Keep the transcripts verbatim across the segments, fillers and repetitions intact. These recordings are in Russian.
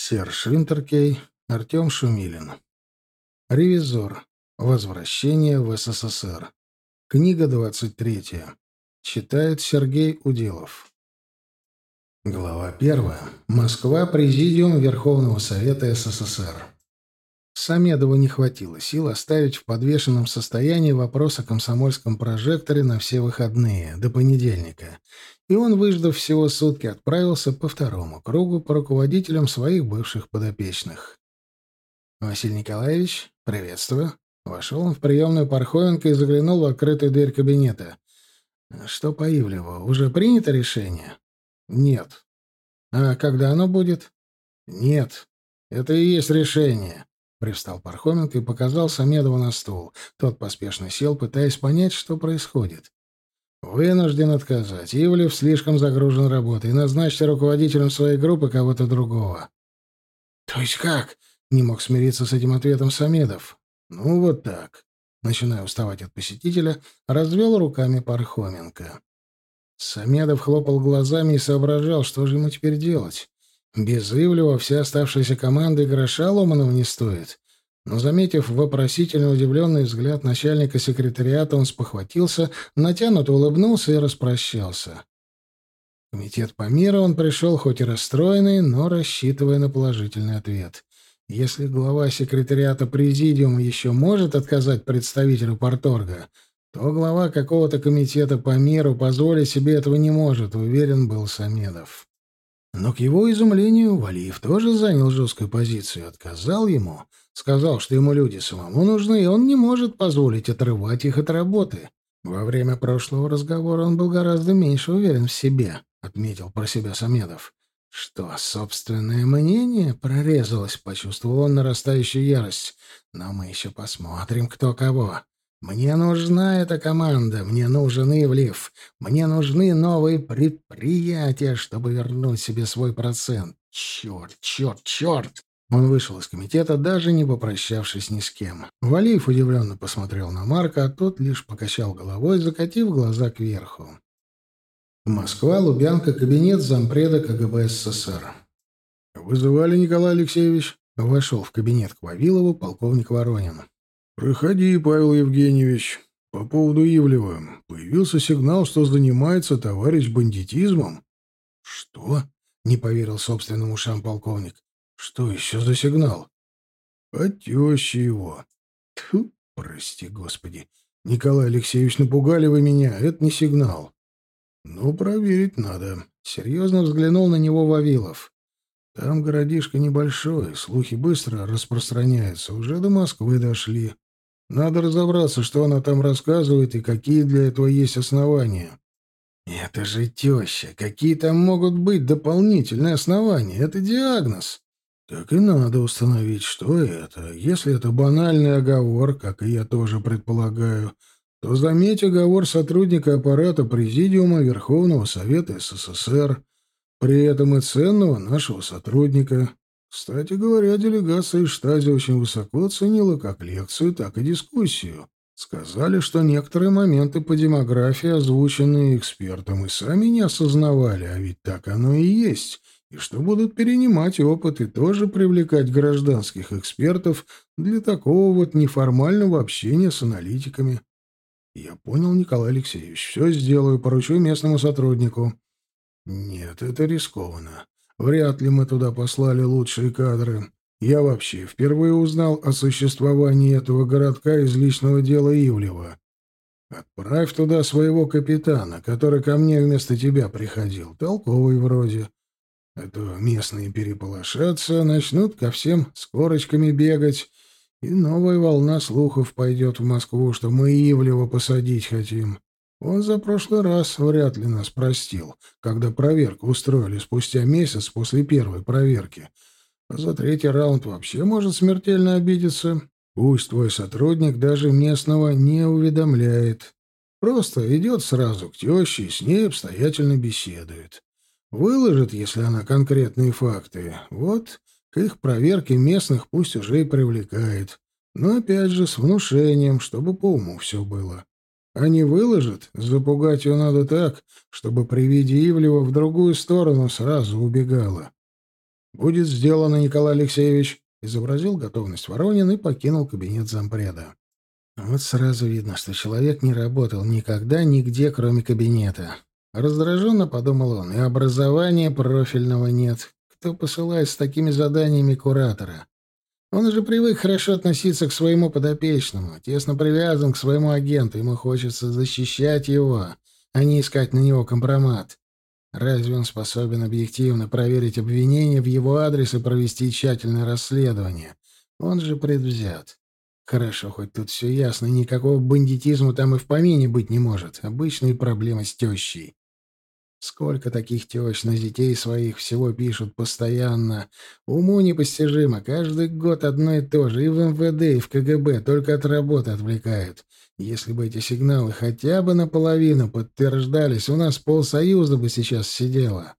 Серж Винтеркей, Артем Шумилин. Ревизор. Возвращение в СССР. Книга двадцать третья. Читает Сергей Уделов. Глава первая. Москва. Президиум Верховного Совета СССР. Самедову не хватило сил оставить в подвешенном состоянии вопрос о комсомольском прожекторе на все выходные, до понедельника, и он, выждав всего сутки, отправился по второму кругу по руководителям своих бывших подопечных. «Василий Николаевич, приветствую». Вошел он в приемную Пархоменко и заглянул в открытую дверь кабинета. «Что по Ивлеву? Уже принято решение?» «Нет». «А когда оно будет?» «Нет. Это и есть решение». Привстал Пархоменко и показал Самедову на стул. Тот поспешно сел, пытаясь понять, что происходит. «Вынужден отказать. Ивлев слишком загружен работой. Назначьте руководителем своей группы кого-то другого». «То есть как?» — не мог смириться с этим ответом Самедов. «Ну, вот так». Начиная уставать от посетителя, развел руками Пархоменко. Самедов хлопал глазами и соображал, что же ему теперь делать. Без Ивлева вся оставшаяся команда и гроша ломаного не стоит. Но, заметив вопросительно удивленный взгляд начальника секретариата, он спохватился, натянуто улыбнулся и распрощался. В комитет по миру он пришел хоть и расстроенный, но рассчитывая на положительный ответ. Если глава секретариата президиума еще может отказать представителю парторга, то глава какого-то комитета по миру позволить себе этого не может, уверен был Самедов. Но, к его изумлению, Валиев тоже занял жесткую позицию, отказал ему, сказал, что ему люди самому нужны, и он не может позволить отрывать их от работы. Во время прошлого разговора он был гораздо меньше уверен в себе, отметил про себя Самедов. Что, собственное мнение прорезалось, почувствовал он нарастающую ярость. Но мы еще посмотрим, кто кого. Мне нужна эта команда, мне нужен Ивлев, мне нужны новые предприятия, чтобы вернуть себе свой процент. Черт, черт, черт! Он вышел из комитета, даже не попрощавшись ни с кем. Валиев удивленно посмотрел на Марка, а тот лишь покачал головой, закатив глаза кверху. Москва, Лубянка, кабинет зампреда КГБ СССР. «Вызывали, Николай Алексеевич?» Вошел в кабинет к Вавилову полковник Воронин. «Проходи, Павел Евгеньевич. По поводу Ивлева. Появился сигнал, что занимается товарищ бандитизмом». «Что?» — не поверил собственным ушам полковник. «Что еще за сигнал?» «От тещи его». «Тьфу, прости, господи. Николай Алексеевич, напугали вы меня. Это не сигнал». «Ну, проверить надо». Серьезно взглянул на него Вавилов. «Там городишко небольшой, слухи быстро распространяются. Уже до Москвы дошли. Надо разобраться, что она там рассказывает и какие для этого есть основания». «Это же теща. Какие там могут быть дополнительные основания? Это диагноз». «Так и надо установить, что это. Если это банальный оговор, как и я тоже предполагаю, то заметь оговор сотрудника аппарата Президиума Верховного Совета СССР, при этом и ценного нашего сотрудника. Кстати говоря, делегация из Штази очень высоко оценила как лекцию, так и дискуссию. Сказали, что некоторые моменты по демографии, озвученные экспертом, и сами не осознавали, а ведь так оно и есть, и что будут перенимать опыт и тоже привлекать гражданских экспертов для такого вот неформального общения с аналитиками. «Я понял, Николай Алексеевич. Все сделаю, поручу местному сотруднику». «Нет, это рискованно. Вряд ли мы туда послали лучшие кадры. Я вообще впервые узнал о существовании этого городка из личного дела Ивлева. Отправь туда своего капитана, который ко мне вместо тебя приходил, толковый вроде. А то местные переполошатся, начнут ко всем с корочками бегать». И новая волна слухов пойдет в Москву, что мы Ивлева посадить хотим. Он за прошлый раз вряд ли нас простил, когда проверку устроили спустя месяц после первой проверки. А за третий раунд вообще может смертельно обидеться. Пусть твой сотрудник даже местного не уведомляет. Просто идет сразу к теще и с ней обстоятельно беседует. Выложит, если она конкретные факты. Вот... К их проверке местных пусть уже и привлекает. Но опять же с внушением, чтобы по уму все было. А не выложит, запугать ее надо так, чтобы при виде Ивлева в другую сторону сразу убегала. «Будет сделано, Николай Алексеевич», — изобразил готовность Воронин и покинул кабинет зампреда. Вот сразу видно, что человек не работал никогда нигде, кроме кабинета. Раздраженно подумал он, и образования профильного нет. Кто посылает с такими заданиями куратора? Он уже привык хорошо относиться к своему подопечному, тесно привязан к своему агенту, ему хочется защищать его, а не искать на него компромат. Разве он способен объективно проверить обвинения в его адрес и провести тщательное расследование? Он же предвзят. Хорошо, хоть тут все ясно, и никакого бандитизма там и в помине быть не может. Обычные проблемы с тещей. Сколько таких тещ на детей своих всего пишут постоянно. Уму непостижимо. Каждый год одно и то же. И в эм вэ дэ, и в ка гэ бэ. Только от работы отвлекают. Если бы эти сигналы хотя бы наполовину подтверждались, у нас полсоюза бы сейчас сидело.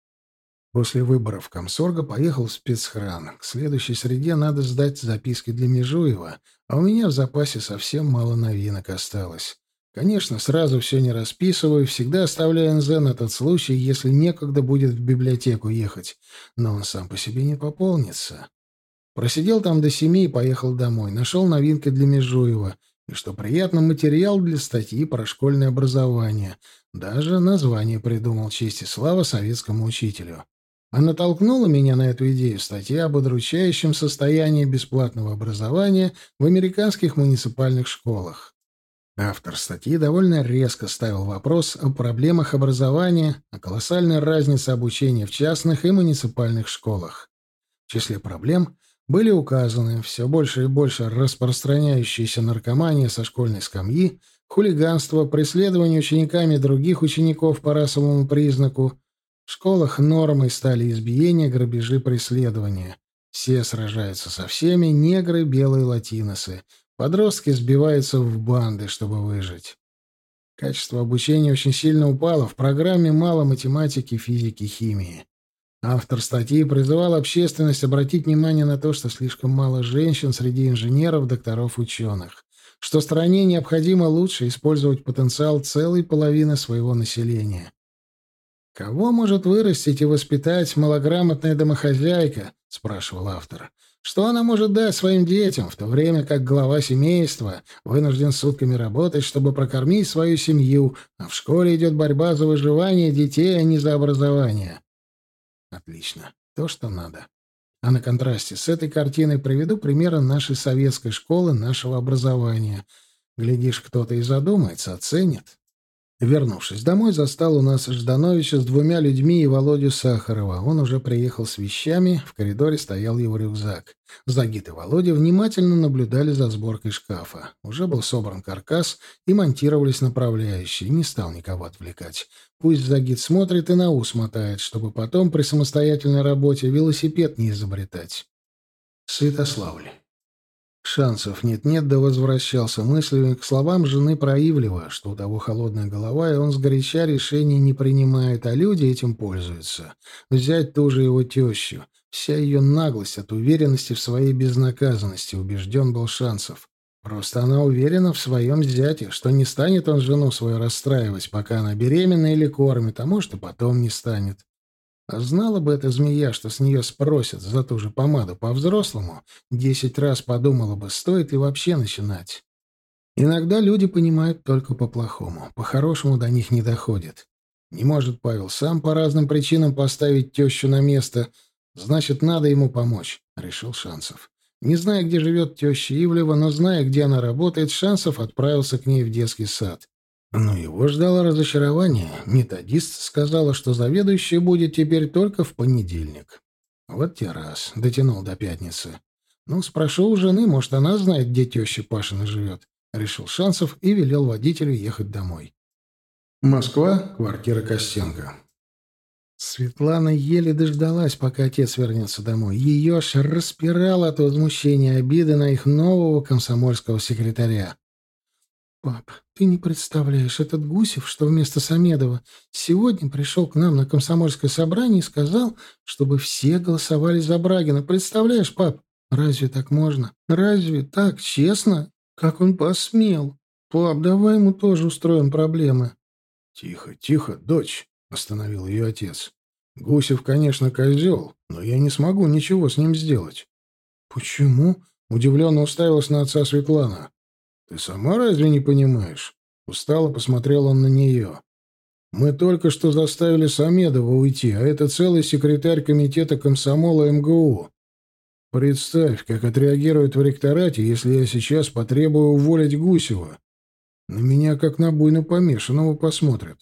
После выборов комсорга поехал в спецхран. К следующей среде надо сдать записки для Межуева, а у меня в запасе совсем мало новинок осталось. Конечно, сразу все не расписываю, всегда оставляю эн зэ на тот случай, если некогда будет в библиотеку ехать, но он сам по себе не пополнится. Просидел там до семи и поехал домой. Нашел новинки для Межуева. И, что приятно, материал для статьи про школьное образование. Даже название придумал «Честь и слава советскому учителю». А натолкнула меня на эту идею статья об удручающем состоянии бесплатного образования в американских муниципальных школах. Автор статьи довольно резко ставил вопрос о проблемах образования, о колоссальной разнице обучения в частных и муниципальных школах. В числе проблем были указаны все больше и больше распространяющаяся наркомания со школьной скамьи, хулиганство, преследование учениками других учеников по расовому признаку. В школах нормой стали избиения, грабежи, преследования. Все сражаются со всеми, негры, белые, латиносы. Подростки сбиваются в банды, чтобы выжить. Качество обучения очень сильно упало, в программе мало математики, физики, химии. Автор статьи призывал общественность обратить внимание на то, что слишком мало женщин среди инженеров, докторов, ученых, что стране необходимо лучше использовать потенциал целой половины своего населения. «Кого может вырастить и воспитать малограмотная домохозяйка?» — спрашивал автор. «Что она может дать своим детям, в то время как глава семейства вынужден сутками работать, чтобы прокормить свою семью, а в школе идет борьба за выживание детей, а не за образование?» Отлично. То, что надо. А на контрасте с этой картиной приведу примеры нашей советской школы, нашего образования. Глядишь, кто-то и задумается, оценит. Вернувшись домой, застал у нас Ждановича с двумя людьми и Володю Сахарова. Он уже приехал с вещами, в коридоре стоял его рюкзак. Загид и Володя внимательно наблюдали за сборкой шкафа. Уже был собран каркас и монтировались направляющие. Не стал никого отвлекать. Пусть Загид смотрит и на ус мотает, чтобы потом при самостоятельной работе велосипед не изобретать. Святославль. Шансов нет-нет, да возвращался мыслями к словам жены про Ивлева, что у того холодная голова, и он сгоряча решений не принимает, а люди этим пользуются. Взять ту же его тещу. Вся ее наглость от уверенности в своей безнаказанности, убежден был Шансов. Просто она уверена в своем зяте, что не станет он жену свою расстраивать, пока она беременна или кормит, а может и потом не станет. А знала бы эта змея, что с нее спросят за ту же помаду по-взрослому, десять раз подумала бы, стоит ли вообще начинать. Иногда люди понимают только по-плохому, по-хорошему до них не доходит. Не может Павел сам по разным причинам поставить тещу на место, значит, надо ему помочь, — решил Шансов. Не зная, где живет теща Ивлева, но зная, где она работает, Шансов отправился к ней в детский сад. Но его ждало разочарование. Методист сказала, что заведующая будет теперь только в понедельник. Вот те раз. Дотянул до пятницы. Ну, спрошу у жены, может, она знает, где теща Пашина живет. Решил Шансов и велел водителю ехать домой. Москва, квартира Костенко. Светлана еле дождалась, пока отец вернется домой. Ее аж распирало от возмущения и обиды на их нового комсомольского секретаря. «Пап, ты не представляешь, этот Гусев, что вместо Самедова, сегодня пришел к нам на комсомольское собрание и сказал, чтобы все голосовали за Брагина. Представляешь, пап? Разве так можно? Разве так честно? Как он посмел? Пап, давай ему тоже устроим проблемы». «Тихо, тихо, дочь», — остановил ее отец. Гусев, конечно, козел, но я не смогу ничего с ним сделать. Почему? Удивленно уставилась на отца Светлана. Ты сама разве не понимаешь? Устало посмотрел он на нее. Мы только что заставили Самедова уйти, а это целый секретарь комитета комсомола эм гэ у. Представь, как отреагируют в ректорате, если я сейчас потребую уволить Гусева. На меня, как на буйно помешанного, посмотрят.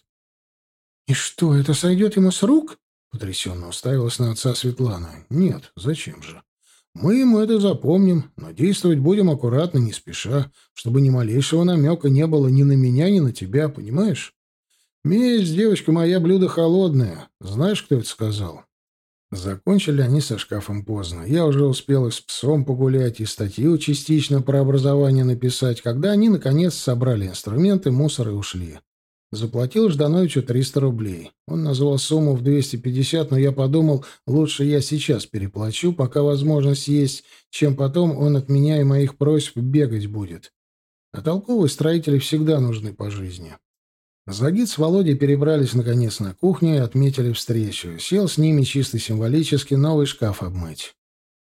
«И что, это сойдет ему с рук?» — потрясенно уставилась на отца Светлана. «Нет, зачем же? Мы ему это запомним, но действовать будем аккуратно, не спеша, чтобы ни малейшего намека не было ни на меня, ни на тебя, понимаешь? Месть, девочка моя, блюдо холодное. Знаешь, кто это сказал?» Закончили они со шкафом поздно. Я уже успел и с псом погулять, и статью частично про образование написать, когда они, наконец, собрали инструменты, мусор и ушли. Заплатил Ждановичу триста рублей. Он назвал сумму в двести пятьдесят, но я подумал, лучше я сейчас переплачу, пока возможность есть, чем потом он от меня и моих просьб бегать будет. А толковые строители всегда нужны по жизни. Загид с Володей перебрались наконец на кухню и отметили встречу. Сел с ними чисто символически новый шкаф обмыть.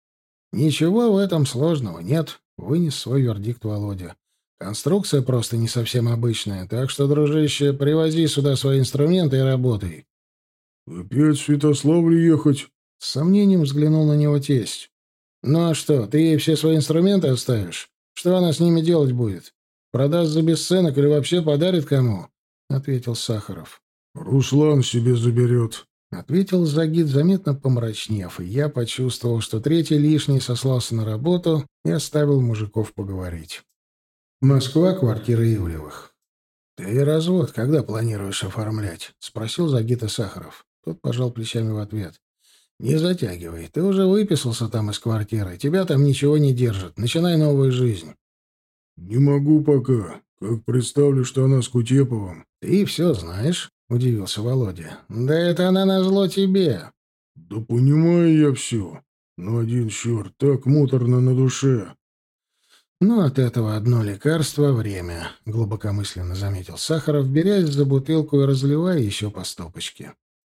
«Ничего в этом сложного нет», — вынес свой вердикт Володя. «Конструкция просто не совсем обычная, так что, дружище, привози сюда свои инструменты и работай». «Опять в Святославль ехать?» — с сомнением взглянул на него тесть. «Ну а что, ты ей все свои инструменты оставишь? Что она с ними делать будет? Продаст за бесценок или вообще подарит кому?» — ответил Сахаров. «Руслан себе заберет», — ответил Загид, заметно помрачнев, и я почувствовал, что третий лишний сослался на работу и оставил мужиков поговорить. Москва, квартира Ивлевых. «Ты развод когда планируешь оформлять?» — спросил Загита Сахаров. Тот пожал плечами в ответ. «Не затягивай. Ты уже выписался там из квартиры. Тебя там ничего не держит. Начинай новую жизнь». «Не могу пока. Как представлю, что она с Кутеповым». «Ты все знаешь?» — удивился Володя. «Да это она назло тебе». «Да понимаю я все. Но один черт, так муторно на душе». «Ну, от этого одно лекарство — время», — глубокомысленно заметил Сахаров, берясь за бутылку и разливая еще по стопочке.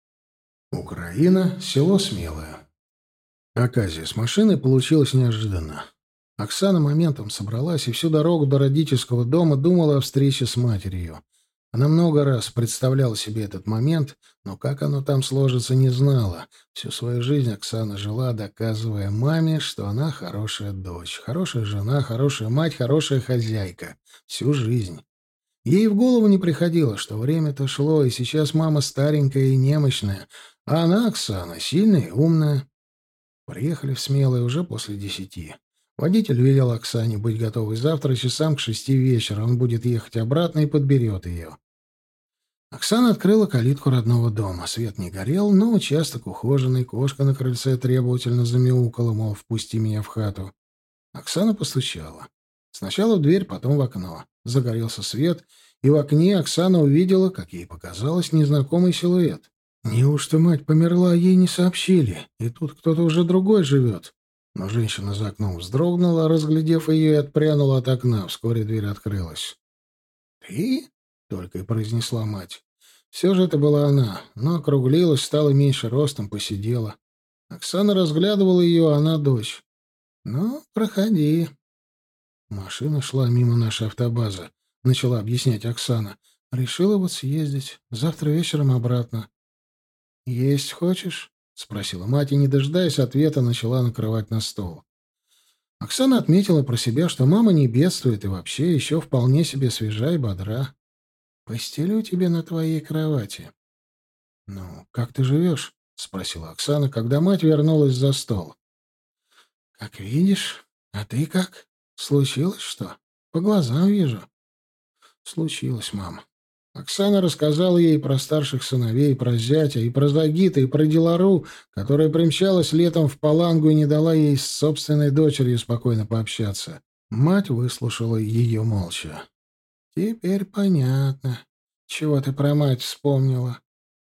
Украина, село Смелое. Оказия с машиной получилась неожиданно. Оксана моментом собралась и всю дорогу до родительского дома думала о встрече с матерью. Она много раз представляла себе этот момент, но как оно там сложится, не знала. Всю свою жизнь Оксана жила, доказывая маме, что она хорошая дочь, хорошая жена, хорошая мать, хорошая хозяйка. Всю жизнь. Ей в голову не приходило, что время-то шло, и сейчас мама старенькая и немощная, а она, Оксана, сильная и умная. Приехали в Смелое уже после десяти. Водитель велел Оксане быть готовой завтра часам к шести вечера. Он будет ехать обратно и подберет ее. Оксана открыла калитку родного дома. Свет не горел, но участок ухоженный, кошка на крыльце требовательно замяукала, мол, впусти меня в хату. Оксана постучала. Сначала в дверь, потом в окно. Загорелся свет, и в окне Оксана увидела, как ей показалось, незнакомый силуэт. Неужто мать померла, а ей не сообщили, и тут кто-то уже другой живет? Но женщина за окном вздрогнула, разглядев ее, и отпрянула от окна. Вскоре дверь открылась. «Ты?» — только и произнесла мать. Все же это была она, но округлилась, стала меньше ростом, посидела. Оксана разглядывала ее, а она дочь. «Ну, проходи». «Машина шла мимо нашей автобазы», — начала объяснять Оксана. «Решила вот съездить. Завтра вечером обратно». «Есть хочешь?» — спросила мать, и, не дожидаясь ответа, начала накрывать на стол. Оксана отметила про себя, что мама не бедствует и вообще еще вполне себе свежа и бодра. «Постелю тебе на твоей кровати». «Ну, как ты живешь?» — спросила Оксана, когда мать вернулась за стол. «Как видишь. А ты как? Случилось что? По глазам вижу». «Случилось, мама». Оксана рассказала ей про старших сыновей, про зятя, и про Загита, и про Дилару, которая примчалась летом в Палангу и не дала ей с собственной дочерью спокойно пообщаться. Мать выслушала ее молча. «Теперь понятно, чего ты про мать вспомнила.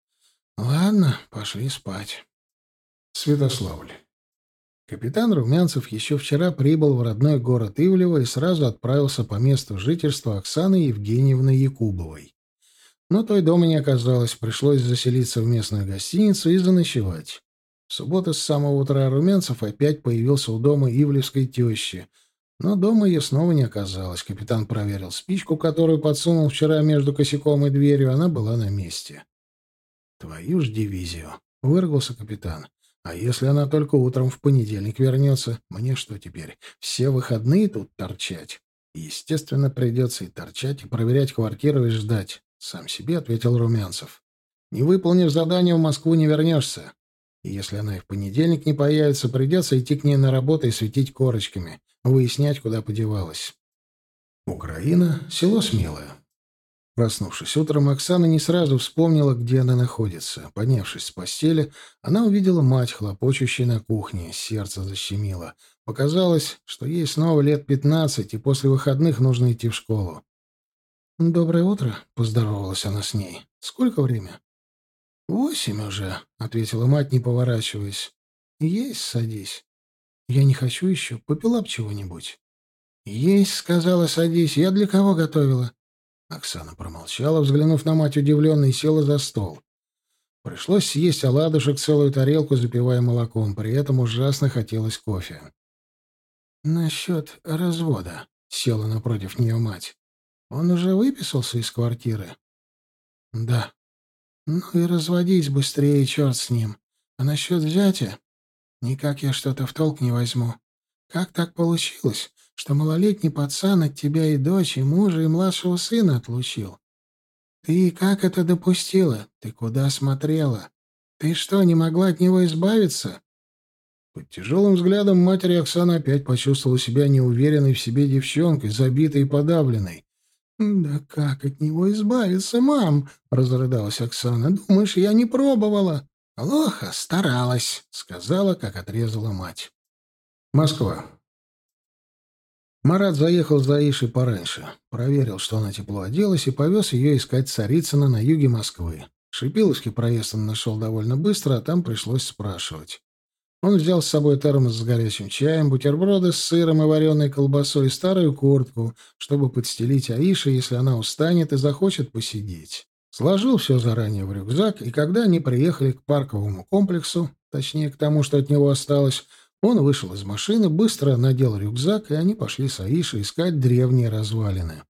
Ладно, пошли спать». Святославль. Капитан Румянцев еще вчера прибыл в родной город Ивлево и сразу отправился по месту жительства Оксаны Евгеньевны Якубовой. Но той дома не оказалось, пришлось заселиться в местную гостиницу и заночевать. В субботу с самого утра Румянцев опять появился у дома ивлевской тещи, но дома ее снова не оказалось. Капитан проверил спичку, которую подсунул вчера между косяком и дверью, она была на месте. «Твою ж дивизию!» — выругался капитан. «А если она только утром в понедельник вернется? Мне что теперь, все выходные тут торчать?» «Естественно, придется и торчать, и проверять квартиру, и ждать», — сам себе ответил Румянцев. «Не выполнив задание, в Москву не вернешься. И если она и в понедельник не появится, придется идти к ней на работу и светить корочками, выяснять, куда подевалась». Украина — село Смелое. Проснувшись утром, Оксана не сразу вспомнила, где она находится. Поднявшись с постели, она увидела мать, хлопочущей на кухне. Сердце защемило. Показалось, что ей снова лет пятнадцать, и после выходных нужно идти в школу. «Доброе утро», — поздоровалась она с ней. «Сколько время?» «Восемь уже», — ответила мать, не поворачиваясь. «Есть, садись». «Я не хочу еще. Попила б чего-нибудь». «Есть», — сказала, садись. «Я для кого готовила?» Оксана промолчала, взглянув на мать удивленно, и села за стол. Пришлось съесть оладушек, целую тарелку, запивая молоком. При этом ужасно хотелось кофе. «Насчет развода», — села напротив нее мать. «Он уже выписался из квартиры?» «Да». «Ну и разводись быстрее, черт с ним. А насчет взятия? Никак я что-то в толк не возьму. Как так получилось, что малолетний пацан от тебя и дочь, и мужа, и младшего сына отлучил? Ты как это допустила? Ты куда смотрела? Ты что, не могла от него избавиться?» Под тяжелым взглядом матери Оксана опять почувствовала себя неуверенной в себе девчонкой, забитой и подавленной. «Да как от него избавиться, мам?» — разрыдалась Оксана. «Думаешь, я не пробовала?» «Плохо, старалась», — сказала, как отрезала мать. Москва. Марат заехал за Аишей пораньше. Проверил, что она тепло оделась, и повез ее искать Царицына на юге Москвы. Шипиловский проезд он нашел довольно быстро, а там пришлось спрашивать. Он взял с собой термос с горячим чаем, бутерброды с сыром и вареной колбасой и старую куртку, чтобы подстелить Аише, если она устанет и захочет посидеть. Сложил все заранее в рюкзак, и когда они приехали к парковому комплексу, точнее, к тому, что от него осталось, он вышел из машины, быстро надел рюкзак, и они пошли с Аишей искать древние развалины.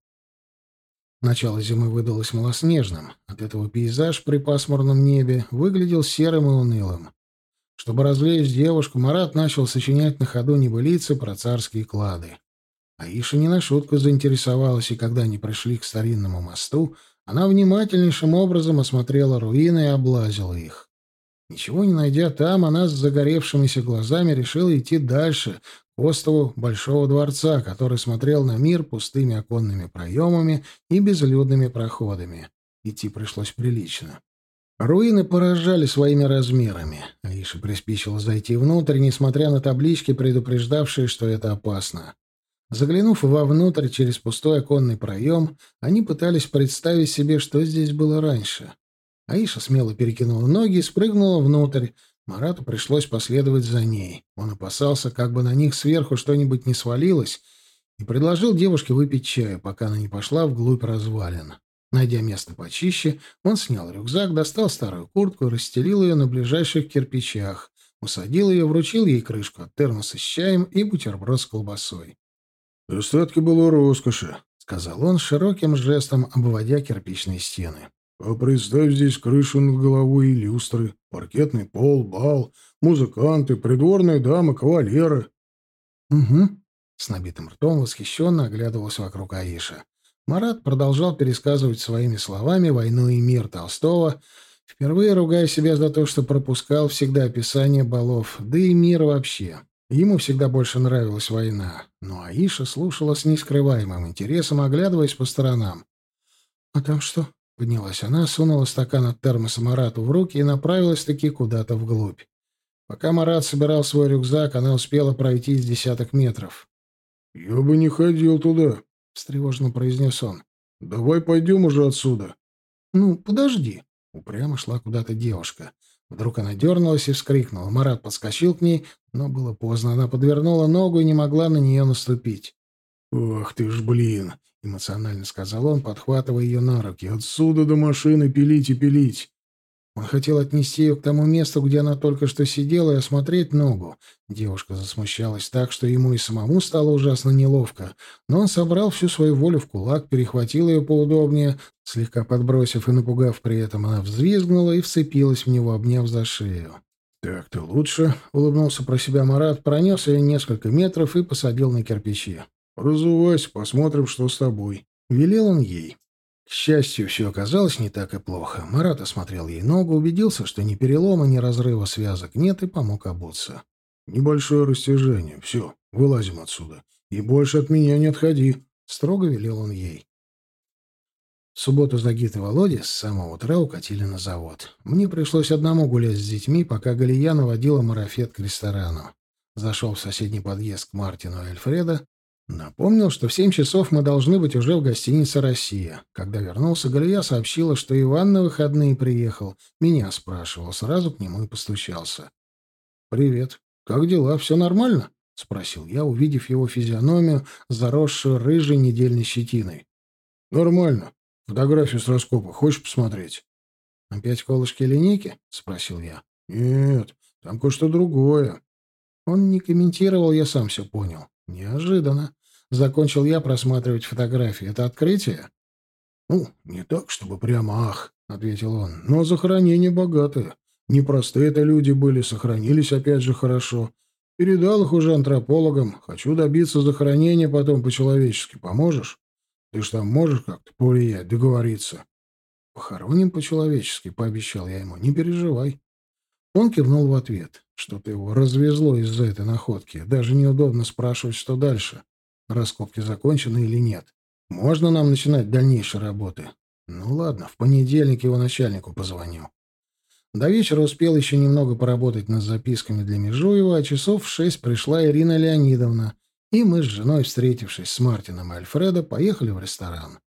Начало зимы выдалось малоснежным. От этого пейзаж при пасмурном небе выглядел серым и унылым. Чтобы развлечь девушку, Марат начал сочинять на ходу небылицы про царские клады. Аиша не на шутку заинтересовалась, и когда они пришли к старинному мосту, она внимательнейшим образом осмотрела руины и облазила их. Ничего не найдя там, она с загоревшимися глазами решила идти дальше, к острову Большого дворца, который смотрел на мир пустыми оконными проемами и безлюдными проходами. Идти пришлось прилично. Руины поражали своими размерами. Аиша приспичила зайти внутрь, несмотря на таблички, предупреждавшие, что это опасно. Заглянув вовнутрь через пустой оконный проем, они пытались представить себе, что здесь было раньше. Аиша смело перекинула ноги и спрыгнула внутрь. Марату пришлось последовать за ней. Он опасался, как бы на них сверху что-нибудь не свалилось, и предложил девушке выпить чаю, пока она не пошла вглубь развалин. Найдя место почище, он снял рюкзак, достал старую куртку и расстелил ее на ближайших кирпичах, усадил ее, вручил ей крышку от термоса с чаем и бутерброд с колбасой. «Остатки было роскоши», — сказал он широким жестом, обводя кирпичные стены. «А представь здесь крышу над головой и люстры, паркетный пол, бал, музыканты, придворные дамы, кавалеры». «Угу», — с набитым ртом восхищенно оглядывалась вокруг Аиша. Марат продолжал пересказывать своими словами «Войну и мир» Толстого, впервые ругая себя за то, что пропускал всегда описание балов, да и мир вообще. Ему всегда больше нравилась война, но Аиша слушала с нескрываемым интересом, оглядываясь по сторонам. «А там что?» — поднялась она, сунула стакан от термоса Марату в руки и направилась-таки куда-то вглубь. Пока Марат собирал свой рюкзак, она успела пройти с десяток метров. «Я бы не ходил туда», — встревоженно произнес он. «Давай пойдем уже отсюда». «Ну, подожди». Упрямо шла куда-то девушка. Вдруг она дернулась и вскрикнула. Марат подскочил к ней, но было поздно. Она подвернула ногу и не могла на нее наступить. «Ах ты ж, блин! — эмоционально сказал он, подхватывая ее на руки. «Отсюда до машины пилить и пилить». Он хотел отнести ее к тому месту, где она только что сидела, и осмотреть ногу. Девушка засмущалась так, что ему и самому стало ужасно неловко, но он собрал всю свою волю в кулак, перехватил ее поудобнее, слегка подбросив и напугав при этом, она взвизгнула и вцепилась в него, обняв за шею. «Так-то лучше», — улыбнулся про себя Марат, пронес ее несколько метров и посадил на кирпичи. «Разувайся, посмотрим, что с тобой», — велел он ей. К счастью, все оказалось не так и плохо. Марат осмотрел ей ногу, убедился, что ни перелома, ни разрыва связок нет, и помог обуться. «Небольшое растяжение. Все, вылазим отсюда. И больше от меня не отходи», — строго велел он ей. В субботу Загит и Володя с самого утра укатили на завод. Мне пришлось одному гулять с детьми, пока Галия наводила марафет к ресторану. Зашел в соседний подъезд к Мартину и Альфреда. Напомнил, что в семь часов мы должны быть уже в гостинице «Россия». Когда вернулся, Галия сообщила, что Иван на выходные приехал. Меня спрашивал, сразу к нему и постучался. «Привет. Как дела? Все нормально?» — спросил я, увидев его физиономию, заросшую рыжей недельной щетиной. «Нормально. Фотографию с раскопа. Хочешь посмотреть?» «Опять колышки и линейки?» — спросил я. «Нет, там кое-что другое». Он не комментировал, я сам все понял. Неожиданно. Закончил я просматривать фотографии. Это открытие? «Ну, не так, чтобы прямо ах», — ответил он. «Но захоронения богатые. Непростые это люди были, сохранились опять же хорошо. Передал их уже антропологам. Хочу добиться захоронения потом по-человечески. Поможешь? Ты ж там можешь как-то повлиять, договориться?» «Похороним по-человечески», — пообещал я ему. «Не переживай». Он кивнул в ответ. Что-то его развезло из-за этой находки. Даже неудобно спрашивать, что дальше. Раскопки закончены или нет. Можно нам начинать дальнейшие работы? Ну ладно, в понедельник его начальнику позвоню. До вечера успел еще немного поработать над записками для Межуева, а часов в шесть пришла Ирина Леонидовна, и мы с женой, встретившись с Мартином и Альфредо, поехали в ресторан.